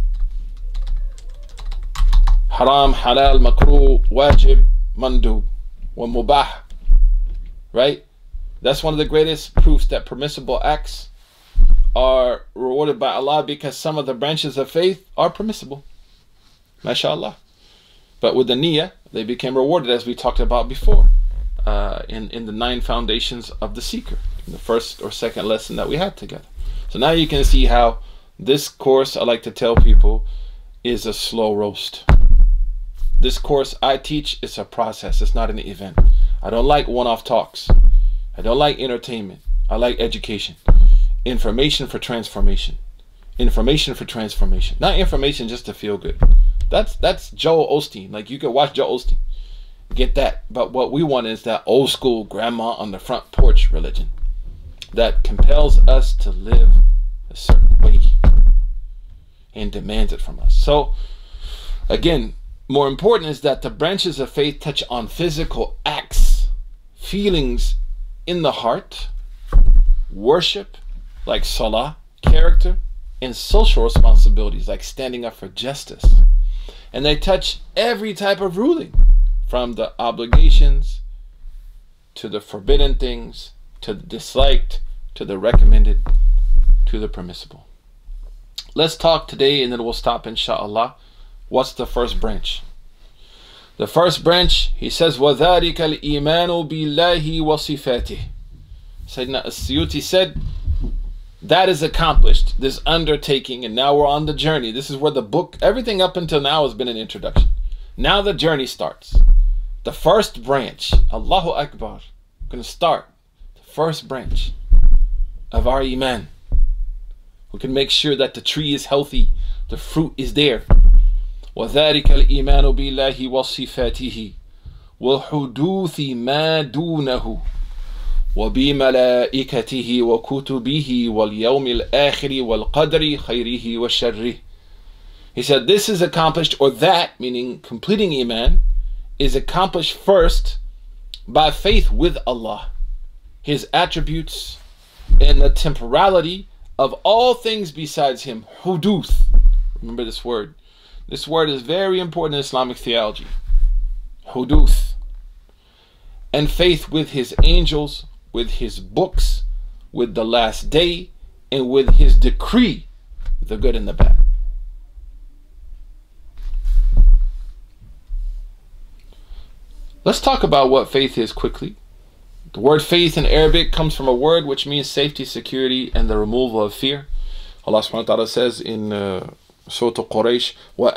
Haram, halal, makruh, wajib, mandub, wa mubah. Right? That's one of the greatest proofs that permissible acts are rewarded by Allah, because some of the branches of faith are permissible. MashaAllah. But with the niyyah, they became rewarded, as we talked about before, in the 9 foundations of the seeker, in the first or second lesson that we had together. So now you can see how this course, I like to tell people, is a slow roast. This course I teach is a process. It's not an event. I don't like one-off talks. I don't like entertainment. I like education. Information for transformation. Information for transformation. Not information just to feel good. That's Joel Osteen. Like, you could watch Joel Osteen, get that. But what we want is that old school grandma on the front porch religion that compels us to live a certain way and demands it from us. So again, more important is that the branches of faith touch on physical acts, feelings in the heart, worship like salah, character, and social responsibilities like standing up for justice. And they touch every type of ruling, from the obligations to the forbidden things, to the disliked, to the recommended, to the permissible. Let's talk today, and then we'll stop, insha'Allah. What's the first branch? The first branch, he says, وَذَلِكَ الْإِيمَانُ بِاللَّهِ وَصِفَاتِهِ. Sayyidina As-Suyuti said, that is accomplished, this undertaking, and now we're on the journey. This is where the book, everything up until now has been an introduction. Now the journey starts. The first branch, Allahu Akbar, we're going to start the first branch of our Iman. We can make sure that the tree is healthy, the fruit is there. وَذَلِكَ الْإِيمَانُ بِاللَّهِ وَصِفَاتِهِ وَحُدُوثِ مَا دُونَهُ وَبِمَلَائِكَتِهِ وَكُتُبِهِ وَالْيَوْمِ الْآخِرِ وَالْقَدْرِ خَيْرِهِ وَشَرِّهِ. He said this is accomplished, or that, meaning completing Iman, is accomplished first by faith with Allah, His attributes, and the temporality of all things besides Him. Huduth. Remember this word. This word is very important in Islamic theology. Huduth. And faith with His angels, with His books, with the last day, and with His decree, the good and the bad. Let's talk about what faith is quickly. The word faith in Arabic comes from a word which means safety, security, and the removal of fear. Allah subhanahu wa ta'ala says in Surah Quraysh,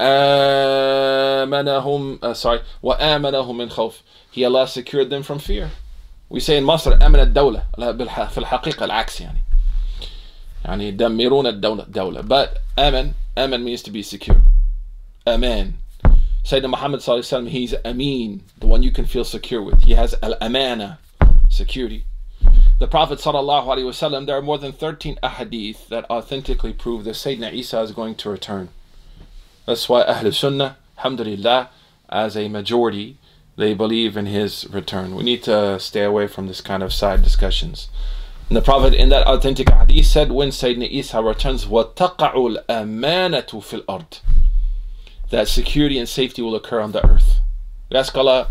وَآمَنَهُمْ مِنْ خَوْفٍ. He, Allah, secured them from fear. We say in Masr, آمن الدولة. في الحقيقة العكس يعني. يعني يدمرون الدولة. But آمن means to be secure. Aman. Sayyidina Muhammad sallallahu alaihi wasallam, he's Ameen, the one you can feel secure with. He has Al-Amana, security. The Prophet sallallahu alaihi wasallam, there are more than 13 ahadith that authentically prove that Sayyidina Isa is going to return. That's why Ahl Sunnah, alhamdulillah, as a majority, they believe in his return. We need to stay away from this kind of side discussions. And the Prophet in that authentic hadith said, when Sayyidina Isa returns, وَتَقَعُ الْأَمَانَةُ فِي الْأَرْضِ, that security and safety will occur on the earth. We ask Allah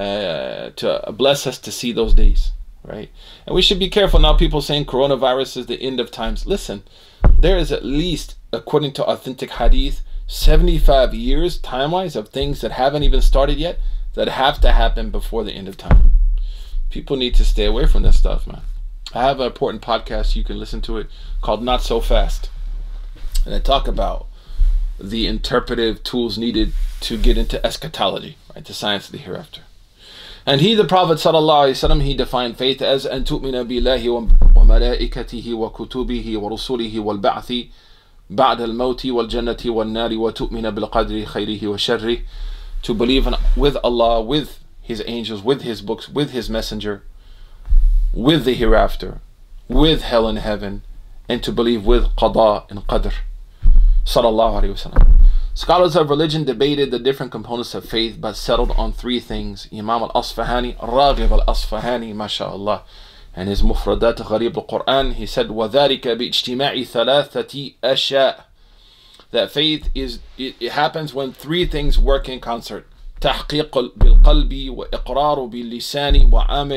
to bless us to see those days, right? And we should be careful now, people saying coronavirus is the end of times. Listen, there is at least, according to authentic hadith, 75 years time-wise of things that haven't even started yet that have to happen before the end of time. People need to stay away from this stuff, man. I have an important podcast, you can listen to it, called Not So Fast. And I talk about the interpretive tools needed to get into eschatology, right, the science of the hereafter. And he, the Prophet sallallahu alaihi wasallam, he defined faith as an tu'mina billahi wa malaikatihi wa kutubihi wa rusulihi wal ba'thi ba'da al-mawti wal jannati wal nari wa tu'mina bil qadri khayrihi wa sharrihi, to believe with Allah, with His angels, with His books, with His messenger, with the hereafter, with hell and heaven, and to believe with qada and qadr. Sallallahu Alaihi Wasallam. Scholars of religion debated the different components of faith, but settled on three things. Imam al-Asfahani, Raghib al-Asfahani, mashallah, and his Mufradat Gharib al-Quran, he said, وَذَلِكَ بِاجْتِمَاعِ ثَلَاثَةِ أَشْيَاء. That faith is, it happens when three things work in concert. تحقيق بالقلب وإقرار باللسان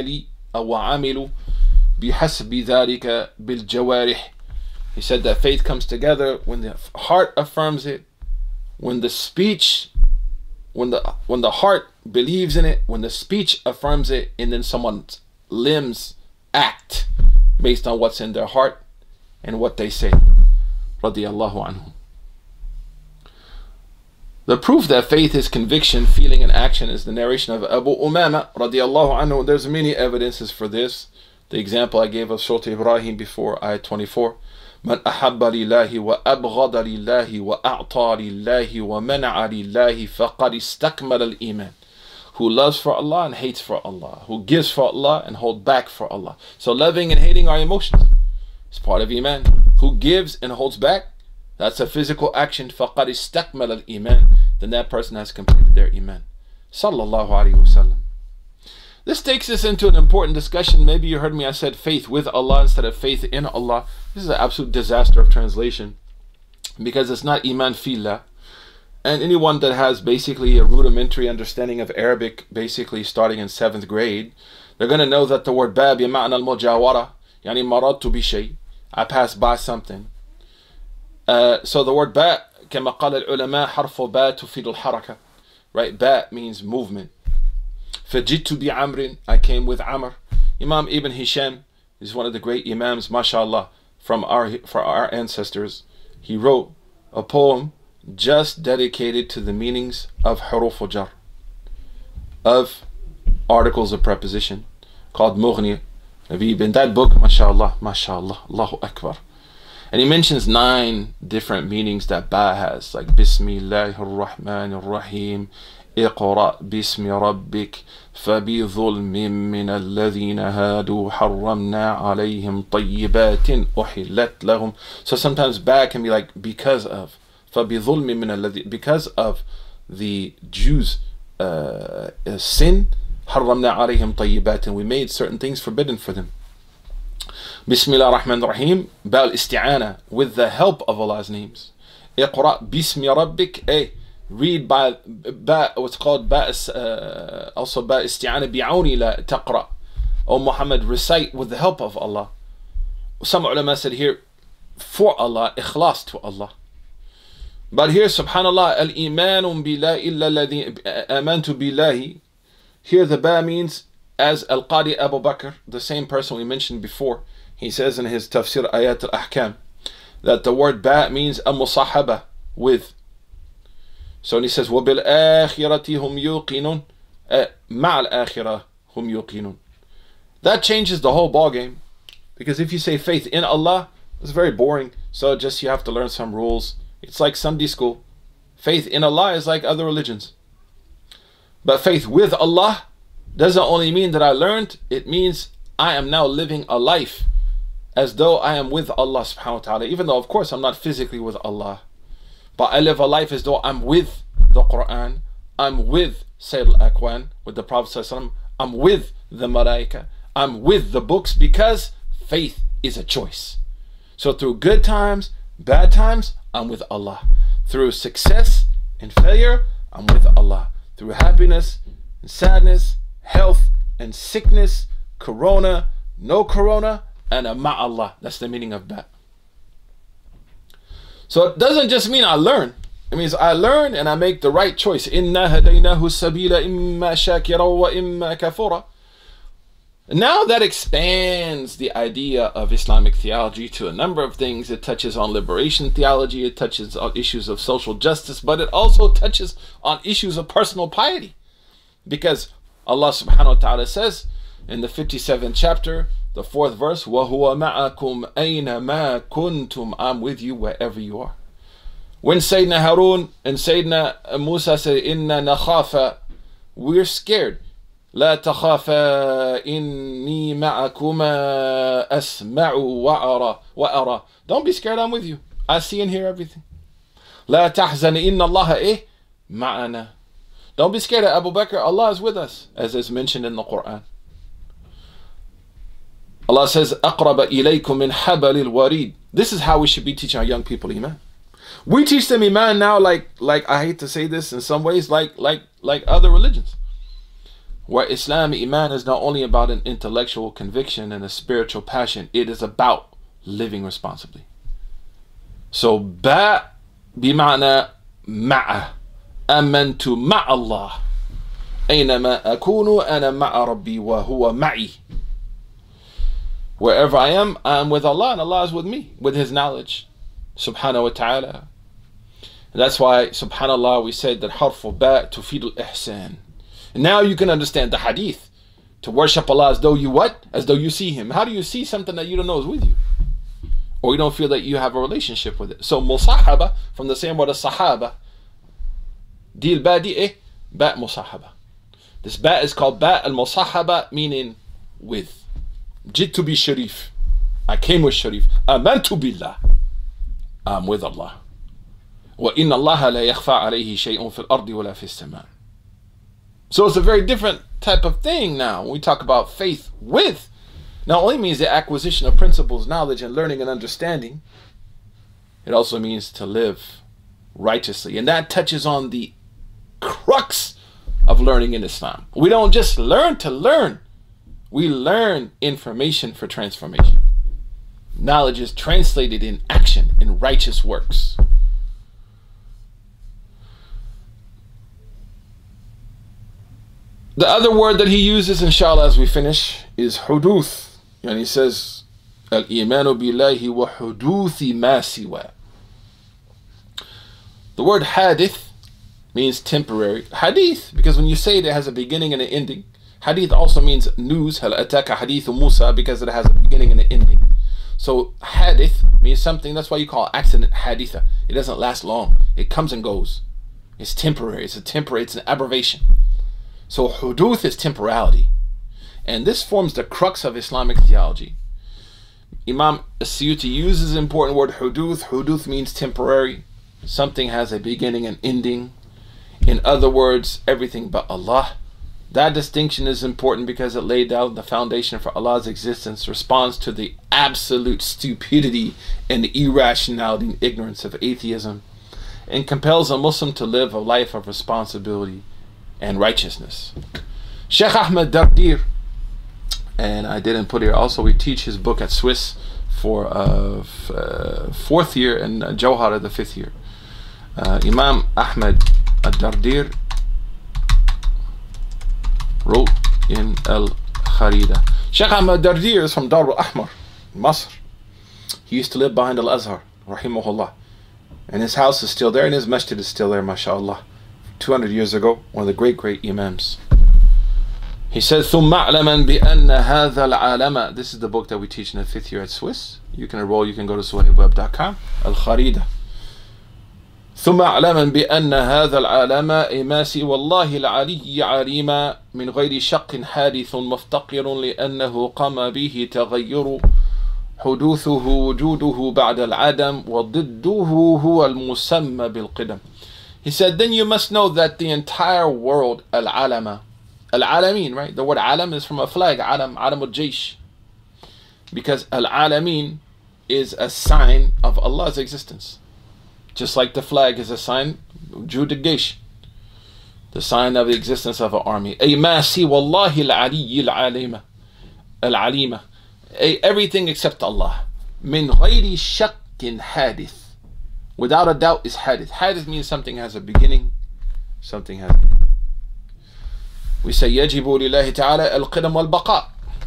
وعمل بحسب ذلك بالجوارح. He said that faith comes together when the heart affirms it, when the speech, when the heart believes in it, when the speech affirms it, and then someone's limbs act based on what's in their heart and what they say. Radiyallahu anhu. The proof that faith is conviction, feeling, and action is the narration of Abu Umama radiyallahu anhu. There's many evidences for this. The example I gave of Surah Ibrahim before, ayat 24. من أحب لله وأبغض لله وأعطى لله ومنع لله فقد استكمل الإيمان. Who loves for Allah and hates for Allah. Who gives for Allah and holds back for Allah. So loving and hating are emotions. It's part of Iman. Who gives and holds back, that's a physical action. فقد استكمل الإيمان. Then that person has completed their Iman. Sallallahu Alaihi Wasallam. This takes us into an important discussion. Maybe you heard me, I said faith with Allah instead of faith in Allah. This is an absolute disaster of translation, because it's not Iman fillah. And anyone that has basically a rudimentary understanding of Arabic, basically starting in 7th grade, they're going to know that the word ba bima'na al-mujawara, yani maradtu bi shay, I passed by something. So the word ba, كما قال العلماء, حرف با تفيد الحركة. Right, ba means movement. فجئت بعمر, I came with Amr. Imam Ibn Hisham is one of the great Imams, mashallah. for our ancestors, he wrote a poem just dedicated to the meanings of huruf al-jar, of articles of preposition, called Mughni Labib. In that book, mashallah, Allahu Akbar. And he mentions 9 different meanings that ba has, like Bismillahir Rahmanir Rahim, اقرأ باسم ربك فبظلم من الذين هادوا حرمنا عليهم طيبات أحلت لهم. So sometimes ba can be like because of, فبظلم من الذين, because of the Jews' sin, حرمنا عليهم طيبات, and we made certain things forbidden for them. Bismillah ar-Rahman ar-Rahim, ba al-isti'ana, with the help of Allah's names. اقرأ باسم ربك, read by what's called also ba isti'ana bi'auni la taqra. O Muhammad, recite with the help of Allah. Some ulama said here, for Allah, ikhlas to Allah. But here, subhanallah, al-imanu bila illa alladhi amantu billahi. Here the ba means, as Al-Qadi Abu Bakr, the same person we mentioned before, he says in his tafsir ayat al-ahkam, that the word ba means a-musahaba, with. So when he says, وَبِالْآخِرَةِ هُمْ يُوقِنُونَ, مَعَ الْآخِرَةِ هُمْ يُوقِنُونَ. That changes the whole ballgame. Because if you say faith in Allah, it's very boring. So just you have to learn some rules. It's like Sunday school. Faith in Allah is like other religions. But faith with Allah doesn't only mean that I learned, it means I am now living a life as though I am with Allah subhanahu wa ta'ala. Even though, of course, I'm not physically with Allah. But I live a life as though I'm with the Quran, I'm with Sayyid al-Akwan, with the Prophet ﷺ, I'm with the Malaika, I'm with the books, because faith is a choice. So through good times, bad times, I'm with Allah. Through success and failure, I'm with Allah. Through happiness and sadness, health and sickness, corona, no corona, and ma'allah. That's the meaning of that. So it doesn't just mean I learn. It means I learn and I make the right choice. Inna hadaynahu sabila imma shakira wa imma kafura. Now that expands the idea of Islamic theology to a number of things. It touches on liberation theology, it touches on issues of social justice, but it also touches on issues of personal piety. Because Allah subhanahu wa ta'ala says in the 57th chapter, the 4th verse, وَهُوَ مَعَكُمْ أَيْنَمَا كُنْتُمْ, I'm with you wherever you are. When Sayyidina Harun and Sayyidina Musa said, إِنَّا نَخَافَ, we're scared. لَا تَخَافَ إِنِّي مَعَكُمَا أَسْمَعُ وَأَرَى. Don't be scared, I'm with you. I see and hear everything. لَا تَحْزَنِ إِنَّ اللَّهَ مَعَنَا. Don't be scared, Abu Bakr, Allah is with us, as is mentioned in the Quran. Allah says, أَقْرَبَ إِلَيْكُم مِّنْ حَبَلِ الْوَرِيدِ. This is how we should be teaching our young people Iman. We teach them Iman now like I hate to say this in some ways, like other religions. Where Islam, Iman is not only about an intellectual conviction and a spiritual passion, it is about living responsibly. So, ba bima'na ma'a. Amantu ma'allah. Aynama akunu ana ma'a rabbi wa huwa ma'i. Wherever I am with Allah, and Allah is with me, with His knowledge, subhanahu wa ta'ala. That's why, subhanallah, we said that harfu ba tufidu al-ihsan. Now you can understand the hadith. To worship Allah as though you what? As though you see Him. How do you see something that you don't know is with you? Or you don't feel that you have a relationship with it. So musahaba, from the same word as sahaba. Dil ba di ba musahaba. This ba is called ba al-musahaba, meaning with. Jittu bi sharif. I came with sharif. Amantu billah. I'm with Allah. Wa inna Allah la yakhfa alayhi shay'un fil ardi wa la fis sama'. So it's a very different type of thing now. When we talk about faith with, not only means the acquisition of principles, knowledge, and learning and understanding, it also means to live righteously. And that touches on the crux of learning in Islam. We don't just learn to learn. We learn information for transformation. Knowledge is translated in action, in righteous works. The other word that he uses, inshallah, as we finish, is huduth. And he says, الإيمان بالله وحدوث ما سوى. The word hadith means temporary. Hadith, because when you say it, it has a beginning and an ending. Hadith also means news. هل أتاك حديث موسى, because it has a beginning and an ending. So hadith means something. That's why you call accident haditha. It doesn't last long. It comes and goes. It's temporary. It's an abbreviation. So huduth is temporality. And this forms the crux of Islamic theology. Imam As-Suyuti uses the important word huduth. Huduth means temporary. Something has a beginning and ending. In other words, everything but Allah. That distinction is important because it laid down the foundation for Allah's existence, responds to the absolute stupidity and irrationality and ignorance of atheism, and compels a Muslim to live a life of responsibility and righteousness. Sheikh Ahmed Dardir, and I didn't put here, also we teach his book at Swiss for 4th year and Jawhara the 5th year. Imam Ahmed Dardir wrote in Al-Kharida. Sheikh Ahmed Dardir is from Dar al-Ahmar, Masr. He used to live behind Al-Azhar, rahimahullah. And his house is still there, and his masjid is still there, mashallah. 200 years ago, one of the great imams. He says, ثُمَّ أَعْلَمًا بِأَنَّ هَذَا الْعَالَمَ. This is the book that we teach in the 5th year at Swiss. You can enroll, you can go to suhaibweb.com. Al-Kharida. ثم أعلما بأن هذا العالم إماسي والله العلي عليما من غير شق حادث مفتقر لأنه قام به تغير حدوثه وجوده بعد العدم وضده هو المسمى بالقدم. He said, then you must know that the entire world, al-alama, al-alamin, right? The word alam is from a flag, alam al-jaysh. Because al-alamin is a sign of Allah's existence. Just like the flag is a sign, Jud al-Gaysh, the sign of the existence of an army. Ay ma si wallahi al-aliyyi al-alima. Everything except Allah. Min ghayri shakkin hadith. Without a doubt is hadith. Hadith means something has a beginning, something has an end. We say يجب لله تعالى القدم والبقاء.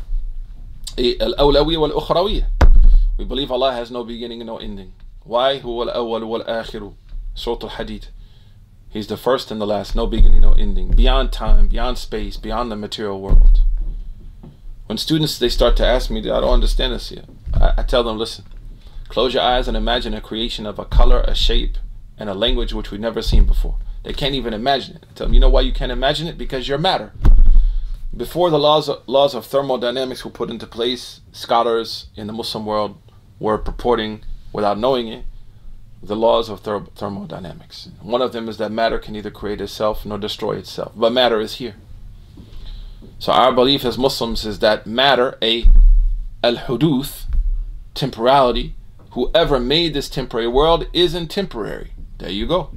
الأولوية والأخروية. We believe Allah has no beginning and no ending. Why? هو الأول والآخر. Surah Al-Hadid. He's the first and the last, no beginning, no ending. Beyond time, beyond space, beyond the material world. When students, they start to ask me, I don't understand this yet. I tell them, listen, close your eyes and imagine a creation of a color, a shape, and a language which we've never seen before. They can't even imagine it. I tell them, you know why you can't imagine it? Because you're matter. Before the laws of thermodynamics were put into place, scholars in the Muslim world were purporting, without knowing it, the laws of thermodynamics. One of them is that matter can neither create itself nor destroy itself. But matter is here. So our belief as Muslims is that matter, al-huduth, temporality, whoever made this temporary world isn't temporary. There you go.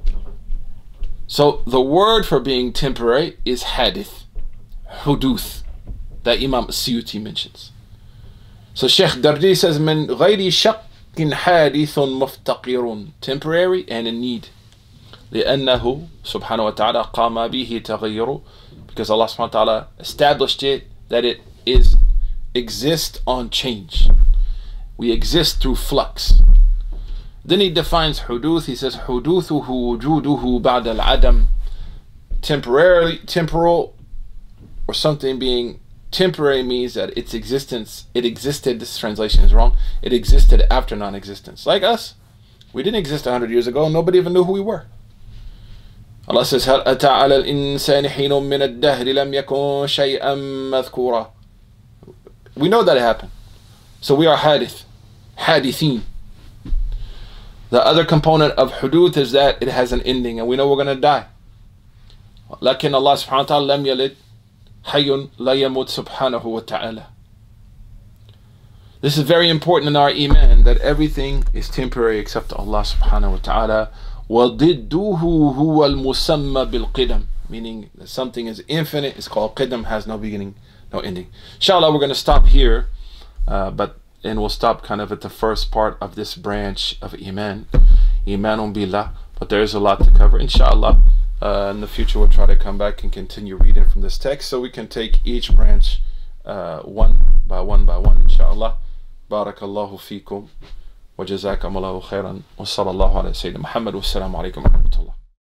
So the word for being temporary is hadith, huduth, that Imam As-Suyuti mentions. So Sheikh Dardi says, min ghayri shakkin hadithun muftaqirun, temporary and in need. لأنه سبحانه وتعالى قام به تغير, because Allah subhanahu wa ta'ala established it that it exists on change. We exist through flux. Then he defines huduth. He says حدوثه وجوده بعد العدم. Temporal, or something being temporary means that its existence, it existed, this translation is wrong, it existed after non-existence. Like us, we didn't exist 100 years ago, nobody even knew who we were. Allah says, هل أتى على الإنسان حين من الدهر لم يكن شيئا مذكورا. We know that it happened. So we are hadith, hadithin. The other component of huduth is that it has an ending, and we know we're going to die. لكن Allah subhanahu wa ta'ala لم يلد حي لا يموت سبحانه وتعالى. This is very important in our iman, that everything is temporary except Allah subhanahu wa ta'ala. وَضِدُّهُ هُوَ الْمُسَمَّى بِالْقِدَمِ, meaning that something is infinite, it's called qidam, has no beginning, no ending. Inshallah, we're going to stop here, and we'll stop kind of at the first part of this branch of imanun billah, but there's a lot to cover. Inshallah, in the future we'll try to come back and continue reading from this text so we can take each branch one by one, inshallah. Barakallahu fikum. Wa jazakum Allahu khairan. Wa sallallahu ala Sayyidina Muhammad. Wassalamu alaikum wa rahmatullah.